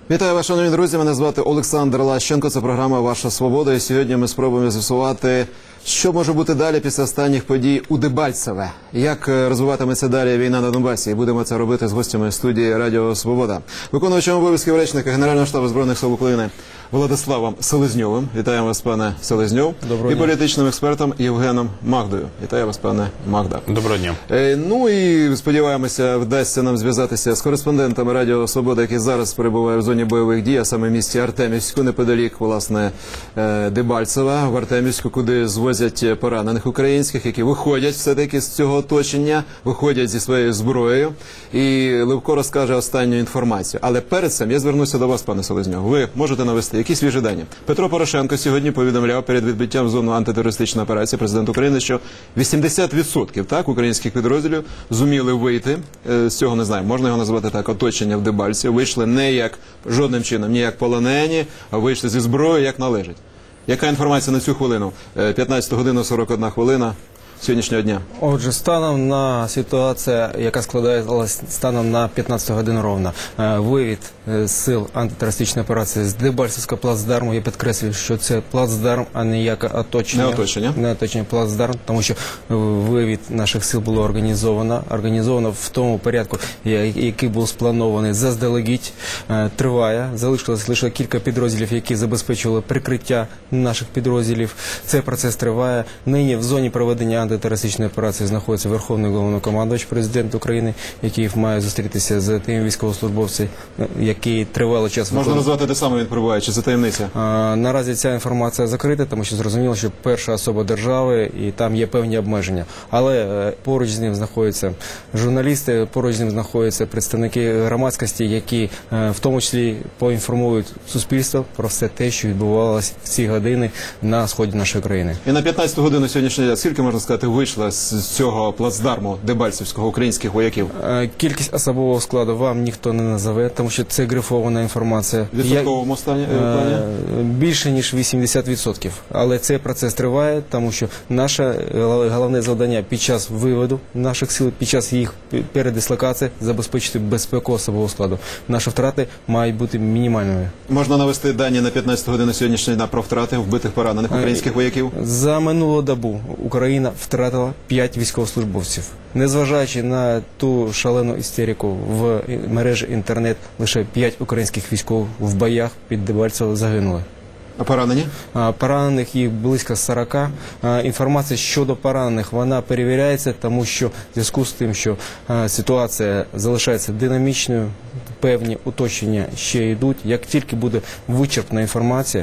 Вітаю вас, шановні друзі, мене звати Олександр Лащенко, це програма «Ваша свобода», і сьогодні ми спробуємо з'ясувати, що може бути далі після останніх подій у Дебальцеве, як розвиватиметься далі війна на Донбасі, і будемо це робити з гостями студії «Радіо Свобода». Виконуючим обов'язків речника Генерального штабу Збройних сил України Владиславом Селезньовим. Вітаємо вас, пане Селезньов. Доброго дня. І політичним експертом Євгеном Магдою. Вітаю вас, пане Магда. Доброго дня. Ну і сподіваємося, вдасться нам зв'язатися з кореспондентами Радіо Свобода, які зараз перебувають в зоні бойових дій, а саме в місті Артемівську, неподалік, власне, Дебальцева, в Артемівську, куди звозять поранених українських, які виходять все-таки з цього оточення, виходять зі своєю зброєю. І Левко розкаже останню інформацію. Але перед цим я звернуся до вас, пане Селезньов. Ви можете навести які свіжі дані? Петро Порошенко сьогодні повідомляв перед відбиттям в зону антитерористичної операції президент України, що 80% українських підрозділів зуміли вийти з цього, не знаю, можна його назвати так, оточення в Дебальці, вийшли не як жодним чином, не як полонені, а вийшли зі зброєю, як належить. Яка інформація на цю хвилину? 15 година 41 хвилина сьогоднішнього дня. Отже, станом на ситуація, яка складається станом на 15 годину ровно, вивід сил антитерористичної операції з Дебальцевського плацдарму, я підкреслюю, що це плацдарм, а не як оточення. Не оточення. Не оточення, плацдарм, тому що вивід наших сил було організовано в тому порядку, який був спланований заздалегідь, триває. Залишилось лише кілька підрозділів, які забезпечували прикриття наших підрозділів. Цей процес триває. Нині в зоні проведення антитерористичної операції знаходиться Верховний Головнокомандувач, президент України, який має зустрітися з тими військовослужбовцями, які тривалий час Можна назвати, де саме він перебуває, чи це таємниця? Наразі ця інформація закрита, тому що зрозуміло, що перша особа держави, і там є певні обмеження. Але поруч з ним знаходяться журналісти, поруч з ним знаходяться представники громадськості, які в тому числі поінформують суспільство про все те, що відбувалося в ці години на сході нашої країни. І на 15 годину сьогоднішнього дня, скільки, можна сказати, вийшло з цього плацдарму Дебальцевського українських вояків? Кількість особового складу вам ніхто не назове, тому що це грифована інформація. В відсотковому стані? Більше, ніж 80%. Але цей процес триває, тому що наше головне завдання під час виводу наших сил, під час їх передислокації забезпечити безпеку особового складу. Наші втрати мають бути мінімальними. Можна навести дані на 15 годину сьогоднішнього дня про втрати вбитих поранених українських вояків? За минулу добу Україна втратила 5 військовослужбовців. Незважаючи на ту шалену істерику в мережі інтернет, лише 5 українських військових в боях під Дебальцево загинули. А поранені? Поранених їх близько 40. Інформація щодо поранених, вона перевіряється, тому що в зв'язку з тим, що ситуація залишається динамічною, певні уточнення ще йдуть. Як тільки буде вичерпна інформація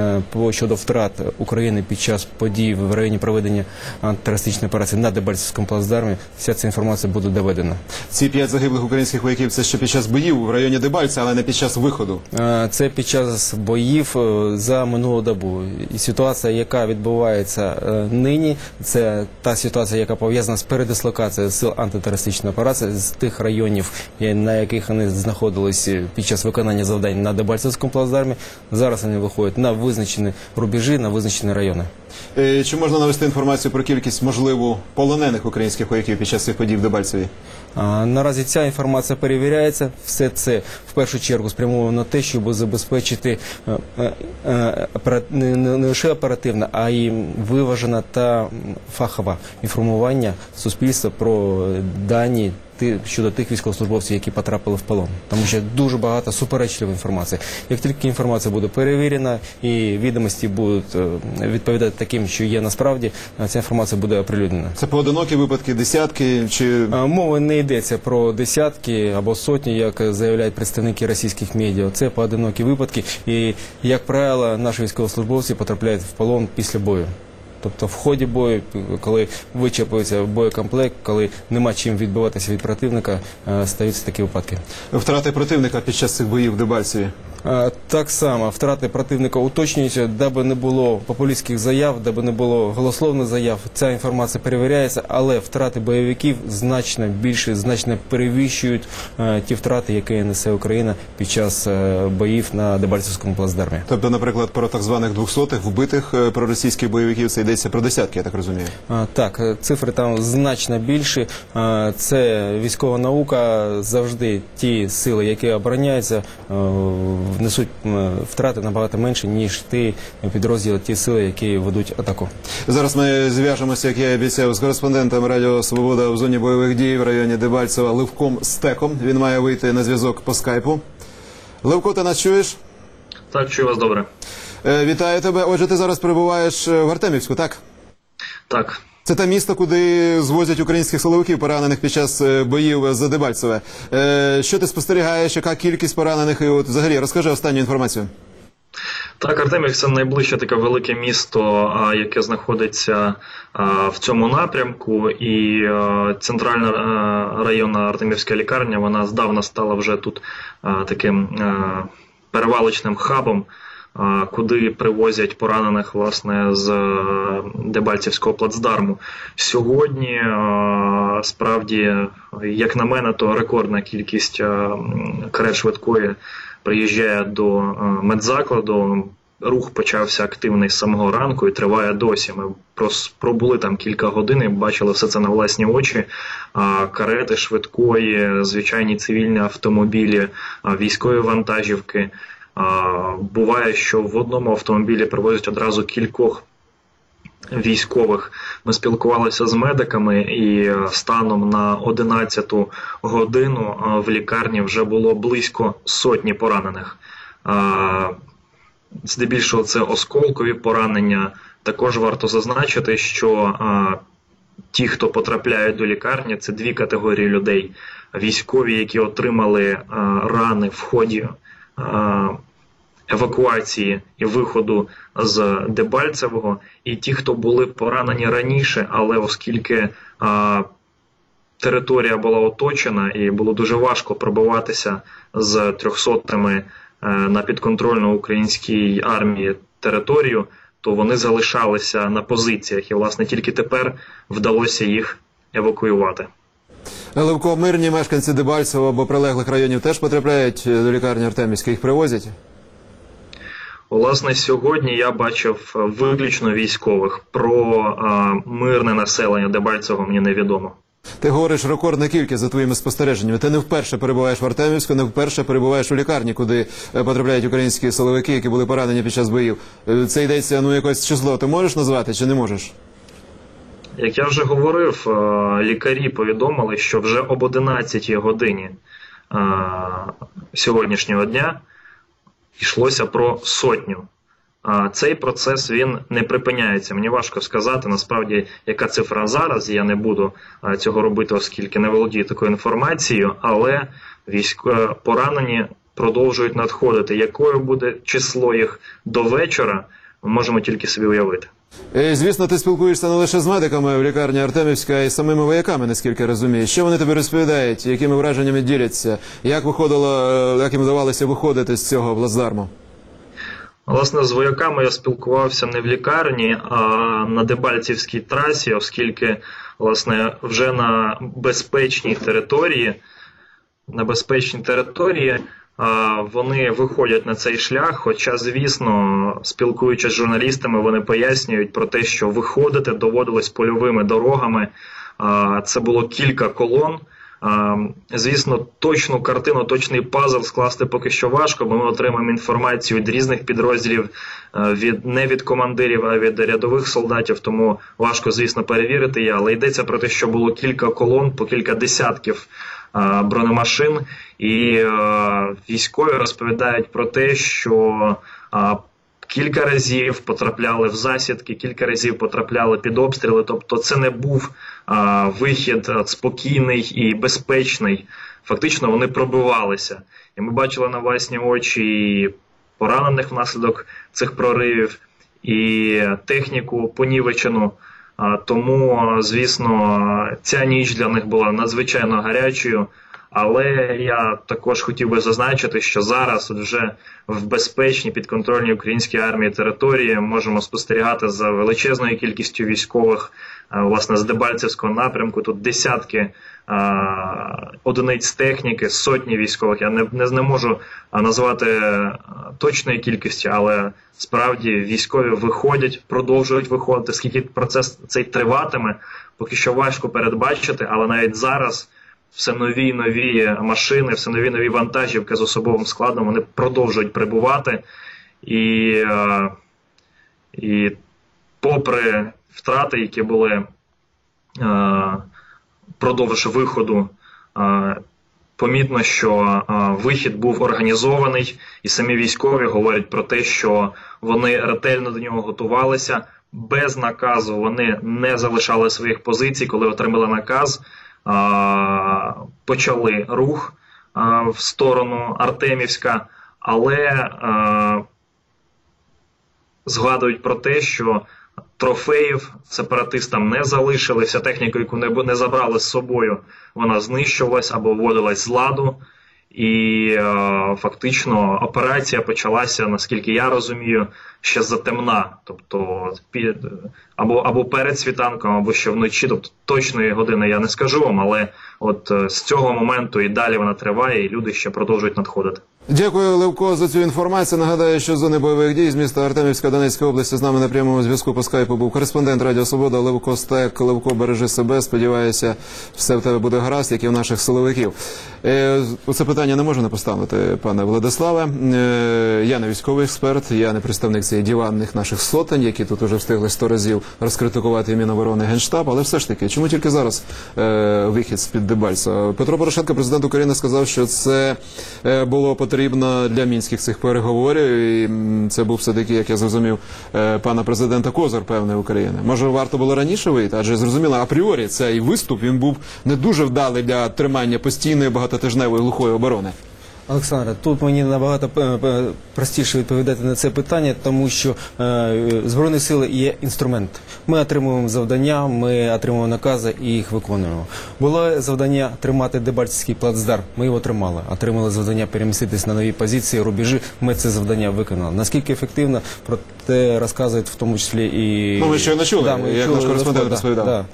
щодо втрат України під час подій в районі проведення антитерористичної операції на Дебальцевському плацдармі, вся ця інформація буде доведена. Ці 5 загиблих українських вояків – це ще під час боїв в районі Дебальця, але не під час виходу? Це під час боїв за минулу добу. І ситуація, яка відбувається нині, це та ситуація, яка пов'язана з передислокацією сил антитерористичної операції з тих районів, на яких вони знаходилися під час виконання завдань на Дебальцевському плацдармі. Зараз вони виходять на визначені рубежі, на визначені райони. Чи можна навести інформацію про кількість, можливо, полонених українських вояків під час цих подій в Дебальцеві? Наразі ця інформація перевіряється. Все це в першу чергу спрямовано на те, щоб забезпечити не лише оперативне, а й виважене та фахове інформування суспільства про дані щодо тих військовослужбовців, які потрапили в полон. Тому що дуже багато суперечливої інформації. Як тільки інформація буде перевірена і відомості будуть відповідати таким, що є насправді, ця інформація буде оприлюднена. Це поодинокі випадки, десятки чи... Мова не йдеться про десятки або сотні, як заявляють представники російських медіа. Це поодинокі випадки і, як правило, наші військовослужбовці потрапляють в полон після бою. Тобто в ході бою, коли вичерпується боєкомплект, коли нема чим відбиватися від противника, стаються такі випадки. Втрати противника під час цих боїв в Дебальцеві? Так само, втрати противника уточнюються, даби не було популістських заяв, даби не було голословних заяв, ця інформація перевіряється, але втрати бойовиків значно більше, значно перевищують ті втрати, які несе Україна під час боїв на Дебальцевському плацдармі. Тобто, наприклад, про так званих 200-х вбитих проросійських бойовиків це йдеться про десятки, я так розумію? Так, цифри там значно більші. Це військова наука, завжди ті сили, які обороняються, внесуть втрати набагато менше, ніж ті підрозділи, ті сили, які ведуть атаку. Зараз ми зв'яжемося, як я і обіцяв, з кореспондентом Радіо Свобода в зоні бойових дій в районі Дебальцева Левком Стеком. Він має вийти на зв'язок по скайпу. Левко, ти нас чуєш? Так, чую вас добре. Вітаю тебе. Отже, ти зараз перебуваєш в Артемівську, так? Так. Це те місто, куди звозять українських силовиків, поранених під час боїв за Дебальцеве. Що ти спостерігаєш, яка кількість поранених? І от взагалі розкажи останню інформацію. Так, Артемівськ – це найближче таке велике місто, яке знаходиться в цьому напрямку, і центральна районна Артемівська лікарня, вона здавна стала вже тут таким перевалочним хабом, куди привозять поранених, власне, з Дебальцевського плацдарму. Сьогодні, справді, як на мене, то рекордна кількість карет швидкої приїжджає до медзакладу. Рух почався активний з самого ранку і триває досі. Ми пробули там кілька годин і бачили все це на власні очі. Карети швидкої, звичайні цивільні автомобілі, військові вантажівки. Буває, що в одному автомобілі привозять одразу кількох військових. Ми спілкувалися з медиками, і станом на 11-ту годину в лікарні вже було близько сотні поранених. Здебільшого це осколкові поранення. Також варто зазначити, що ті, хто потрапляють до лікарні, це дві категорії людей. Військові, які отримали рани в ході евакуації і виходу з Дебальцевого, і ті, хто були поранені раніше, але оскільки територія була оточена і було дуже важко пробиватися з 300-ми на підконтрольну українській армії територію, то вони залишалися на позиціях, і, власне, тільки тепер вдалося їх евакуювати. Левко, мирні мешканці Дебальцева або прилеглих районів теж потрапляють до лікарні Артемівської, їх привозять? Власне, сьогодні я бачив виключно військових. Про мирне населення Дебальцевого мені невідомо. Ти говориш рекордна кількість за твоїми спостереженнями. Ти не вперше перебуваєш в Артемівську, не вперше перебуваєш у лікарні, куди потрапляють українські силовики, які були поранені під час боїв. Це йдеться, якесь число. Ти можеш назвати чи не можеш? Як я вже говорив, лікарі повідомили, що вже об 11-й годині сьогоднішнього дня йшлося про сотню. Цей процес, він не припиняється. Мені важко сказати, насправді, яка цифра зараз, я не буду цього робити, оскільки не володію такою інформацією, але поранені продовжують надходити. Якою буде число їх до вечора, ми можемо тільки собі уявити. Звісно, ти спілкуєшся не лише з медиками в лікарні Артемівська, а й з самими вояками, наскільки розумієш. Що вони тобі розповідають, якими враженнями діляться, як їм вдавалося виходити з цього плацдарму? Власне, з вояками я спілкувався не в лікарні, а на Дебальцівській трасі, оскільки, власне, вже на безпечній території вони виходять на цей шлях, хоча, звісно, спілкуючись з журналістами, вони пояснюють про те, що виходити доводилось польовими дорогами. Це було кілька колон. Звісно, точну картину, точний пазл скласти поки що важко, бо ми отримаємо інформацію від різних підрозділів, не від командирів, а від рядових солдатів, тому важко, звісно, перевірити її, але йдеться про те, що було кілька колон, по кілька десятків бронемашин, і військові розповідають про те, що кілька разів потрапляли в засідки, кілька разів потрапляли під обстріли, тобто це не був вихід спокійний і безпечний. Фактично вони пробивалися. І ми бачили на власні очі поранених внаслідок цих проривів, і техніку понівечену. Тому, звісно, ця ніч для них була надзвичайно гарячою. Але я також хотів би зазначити, що зараз вже в безпечній підконтрольній українській армії території можемо спостерігати за величезною кількістю військових, власне, з Дебальцевського напрямку. Тут десятки одиниць техніки, сотні військових. Я не можу назвати точної кількості, але справді військові виходять, продовжують виходити. Скільки процес цей триватиме, поки що важко передбачити, але навіть зараз все нові і нові машини, все нові і нові вантажівки з особовим складом, вони продовжують прибувати. І попри втрати, які були впродовж виходу, помітно, що вихід був організований, і самі військові говорять про те, що вони ретельно до нього готувалися, без наказу вони не залишали своїх позицій, коли отримали наказ, почали рух в сторону Артемівська, але згадують про те, що трофеїв сепаратистам не залишили, вся техніка, яку не забрали з собою, вона знищувалась або вводилась з ладу. І фактично операція почалася, наскільки я розумію, ще затемна. Тобто або перед світанком, або ще вночі. Тобто точної години я не скажу вам, але от з цього моменту і далі вона триває, і люди ще продовжують надходити. Дякую, Левко, за цю інформацію. Нагадаю, що з зони бойових дій з міста Артемівська Донецької області з нами на прямому зв'язку по скайпу був кореспондент Радіо Свобода Левко Стек. Левко, бережи себе, сподіваюся, все в тебе буде гаразд, як і в наших силовиків. Оце питання не можу не поставити, пане Владиславе. Я не військовий експерт, я не представник цієї диванних наших сотень, які тут уже встигли 100 разів розкритикувати і Міноборони, Генштаб, але все ж таки, чому тільки зараз вихід з-під Дебальцева? Петро Порошенко, президент України, сказав, що це було потрібно для мінських цих переговорів, і це був все-таки, як я зрозумів, пана президента Козир певної України. Може, варто було раніше вийти? Адже, зрозуміло, апріорі цей виступ, він був не дуже вдалий для тримання постійної багатотижневої глухої оборони. Олександре, тут мені набагато простіше відповідати на це питання, тому що Збройні сили є інструмент. Ми отримуємо завдання, ми отримуємо накази і їх виконуємо. Було завдання тримати Дебальцевський плацдарм, ми його тримали. Отримали завдання переміститись на нові позиції, рубежі, ми це завдання виконали. Наскільки ефективно, про те розказують в тому числі і... Ну, ви щойно чули, як наш кореспондент розповідав. Да.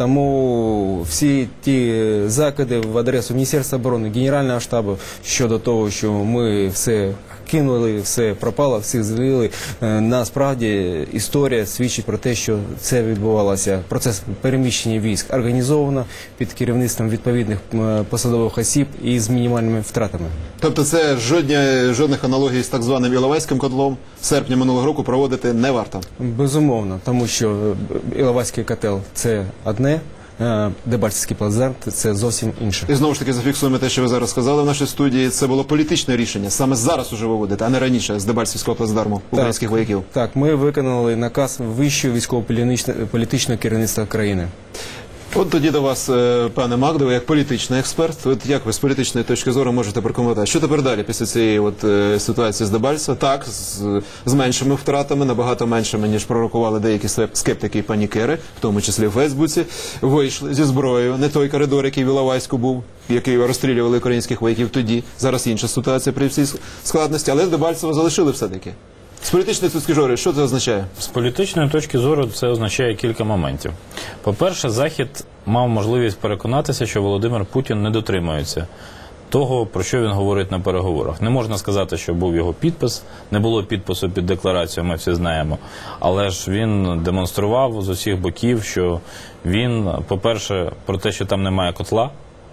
Тому всі ті закиди в адресу Міністерства оборони, Генерального штабу щодо того, що ми все кинули, все пропало, всіх звільнили, насправді історія свідчить про те, що це відбувалося. Процес переміщення військ організовано під керівництвом відповідних посадових осіб і з мінімальними втратами. Тобто це жодних аналогій з так званим Іловайським котлом серпня минулого року проводити не варто? Безумовно, тому що Іловайський котел – це одне, Дебальцевський плацдарм – це зовсім інше. І знову ж таки зафіксуємо те, що ви зараз сказали в нашій студії. Це було політичне рішення. Саме зараз уже виводити, а не раніше з Дебальцевського плацдарму українських вояків. Так, ми виконали наказ вищого військово-політичного керівництва країни. От тоді до вас, пане Магдо, ви як політичний експерт. От як ви з політичної точки зору можете прокоментувати? Що тепер далі після цієї ситуації з Дебальцево? Так, з меншими втратами, набагато меншими, ніж пророкували деякі скептики і панікери, в тому числі в Фейсбуці, вийшли зі зброєю. Не той коридор, який в Іловайську був, який розстрілювали українських вояків тоді. Зараз інша ситуація при всій складності, але Дебальцево залишили все-таки. З політичної точки зору, що це означає? З політичної точки зору це означає кілька моментів. По-перше, Захід мав можливість переконатися, що Володимир Путін не дотримується того, про що він говорить на переговорах. Не можна сказати, що був його підпис, не було підпису під декларацію, ми всі знаємо. Але ж він демонстрував з усіх боків, що він, по-перше, про те, що там немає котла,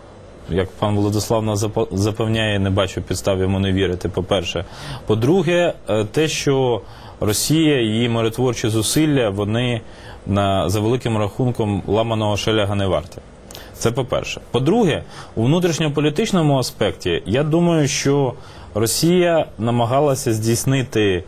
як пан Владислав нас запевняє, не бачу підстав йому не вірити, по-перше. По-друге, те, що Росія, її миротворчі зусилля, вони за великим рахунком ламаного шеляга не варті. Це по-перше. По-друге, у внутрішньополітичному аспекті, я думаю, що Росія намагалася здійснити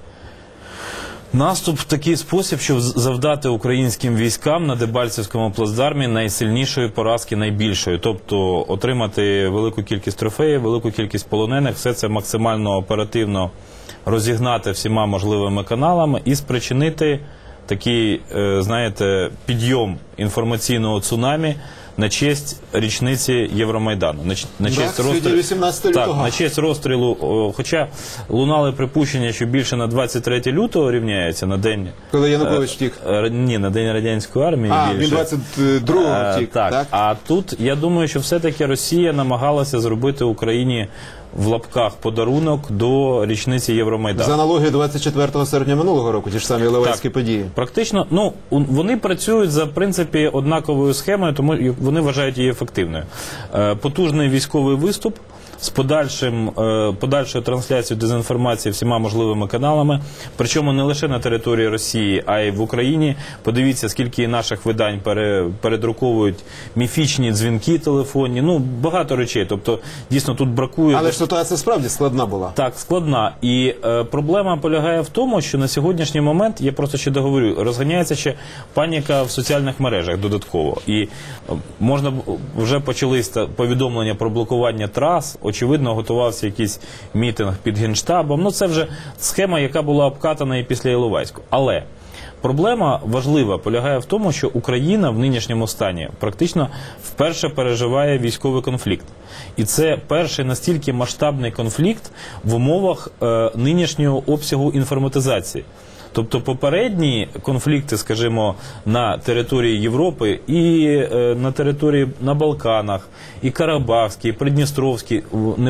наступ в такий спосіб, щоб завдати українським військам на Дебальцевському плацдармі найсильнішої поразки, найбільшої. Тобто отримати велику кількість трофеїв, велику кількість полонених, все це максимально оперативно розігнати всіма можливими каналами і спричинити такий, знаєте, підйом інформаційного цунамі на честь річниці Євромайдану. На честь розстрілу, 18 лютого. на честь розстрілу, хоча лунали припущення, що більше на 23 лютого рівняється на день... Коли Янукович втік. Ні, на день радянської армії більше. Він 22-го втік, так? А тут, я думаю, що все-таки Росія намагалася зробити Україні в лапках подарунок до річниці Євромайдану. За аналогією 24 серпня минулого року, ті ж самі Іловайські Так. події. Практично, вони працюють за, в принципі, однаковою схемою, тому вони вважають її ефективною. Потужний військовий виступ з подальшою трансляцією дезінформації всіма можливими каналами, причому не лише на території Росії, а й в Україні. Подивіться, скільки наших видань передруковують міфічні дзвінки телефонні, багато речей. Тобто, дійсно, тут бракує... Але ж ситуація справді складна була. Так, складна. І проблема полягає в тому, що на сьогоднішній момент, я просто ще договорю, розганяється ще паніка в соціальних мережах додатково. І вже почались повідомлення про блокування трас, очевидно, готувався якийсь мітинг під Генштабом. Це вже схема, яка була обкатана і після Іловайську. Але проблема важлива полягає в тому, що Україна в нинішньому стані практично вперше переживає військовий конфлікт. І це перший настільки масштабний конфлікт в умовах нинішнього обсягу інформатизації. Тобто попередні конфлікти, скажімо, на території Європи і на території на Балканах, і Карабахський, і Придністровський,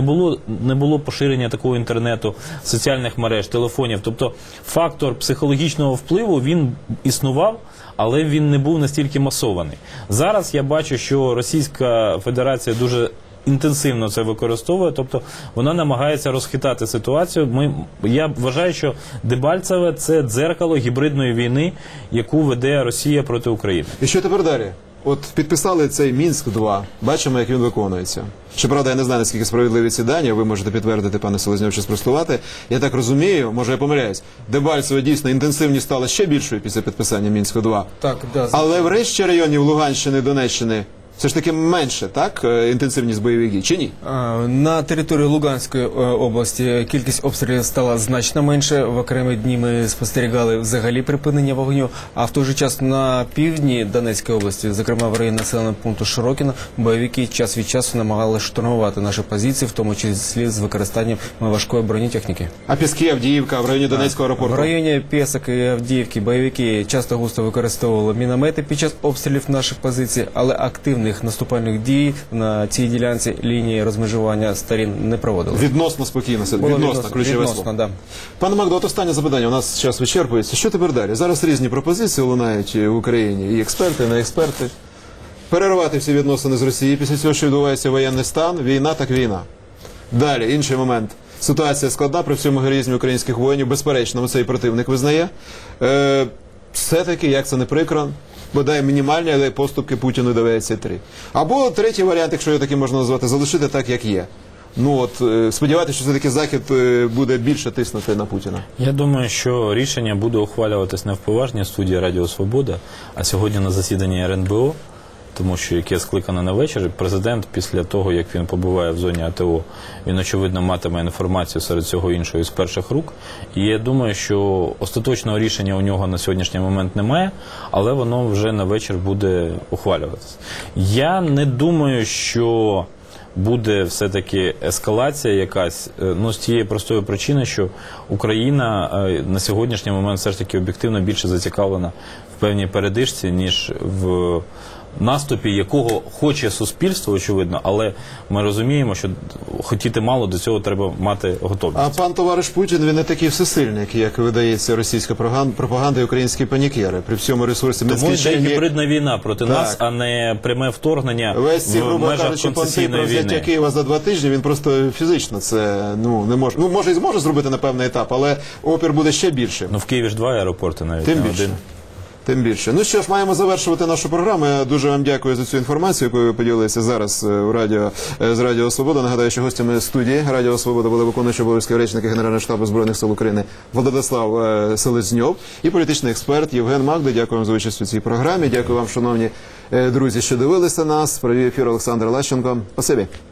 не було поширення такого інтернету, соціальних мереж, телефонів. Тобто фактор психологічного впливу, він існував, але він не був настільки масований. Зараз я бачу, що Російська Федерація дуже інтенсивно це використовує, тобто вона намагається розхитати ситуацію. Я вважаю, що Дебальцеве – це дзеркало гібридної війни, яку веде Росія проти України. І що тепер далі? От підписали цей Мінськ-2, бачимо, як він виконується. Щоправда, я не знаю, наскільки справедливі ці дані, ви можете підтвердити, пане Селезньов, чи спростувати. Я так розумію, може я помиляюсь, Дебальцеве дійсно інтенсивність стала ще більшою після підписання Мінську-2. Так, да. Але в решті районів Луганщини, Донеччини все ж таки менше, так, інтенсивність бойових дій, чи ні? На території Луганської області кількість обстрілів стала значно менше. В окремі дні ми спостерігали взагалі припинення вогню. А в той же час на півдні Донецької області, зокрема в районі населеного пункту Широкіно, бойовики час від часу намагалися штурмувати наші позиції, в тому числі з використанням важкої бронетехніки. А Піски, Авдіївка в районі Донецького аеропорту? В районі Пєсок і Авдіївки бойовики часто густо використовували міномети під час обстрілів наших позицій, але активних наступальних дій на цій ділянці лінії розмежування сторін не проводили. Відносно спокійно, відносно, ключове слово. Да. Пане Магдо, от останнє запитання, у нас час вичерпується. Що тепер далі? Зараз різні пропозиції лунають в Україні, і експерти, і не експерти. Перервати всі відносини з Росією після цього, що відбувається воєнний стан, війна так війна. Далі, інший момент. Ситуація складна, при всьому героїзмі українських воїнів, безперечно, цей противник визнає. Все-таки, як це не прикро, бодай мінімальні, але поступки Путіну доведеться 3. Або третій варіант, якщо його таким можна назвати, залишити так, як є. Сподіватися, що все-таки Захід буде більше тиснути на Путіна. Я думаю, що рішення буде ухвалюватись не в поважній студії Радіо Свобода, а сьогодні на засіданні РНБО, тому що яке скликане на вечір, президент після того, як він побуває в зоні АТО, він, очевидно, матиме інформацію серед цього іншого з перших рук. І я думаю, що остаточного рішення у нього на сьогоднішній момент немає, але воно вже на вечір буде ухвалюватися. Я не думаю, що буде все-таки ескалація якась, з тієї простої причини, що Україна на сьогоднішній момент все ж таки об'єктивно більше зацікавлена в певній передишці, ніж в наступі, якого хоче суспільство, очевидно, але ми розуміємо, що хотіти мало, до цього треба мати готовність. А пан товариш Путін, він не такий всесильний, як видається російська пропаганда і українські панікери. При всьому ресурсі Тому йде гібридна війна проти нас, а не пряме вторгнення в межах концесійної війни. Взяття Києва за 2 тижні, він просто фізично це не може. Може і зможе зробити на певний етап, але опір буде ще більше. В Києві ж 2 аеропорти навіть, Тим не більше. один. Тим більше. Ну що ж, маємо завершувати нашу програму. Я дуже вам дякую за цю інформацію, якою ви поділилися зараз з Радіо Свобода. Нагадаю, що гостями студії Радіо Свобода були виконуючий обов'язки речника Генерального штабу Збройних сил України Владислав Селезньов і політичний експерт Євген Магдо. Дякую вам за участь у цій програмі. Дякую вам, шановні друзі, що дивилися нас. Провів ефір Олександр Лещенко. Спасибі.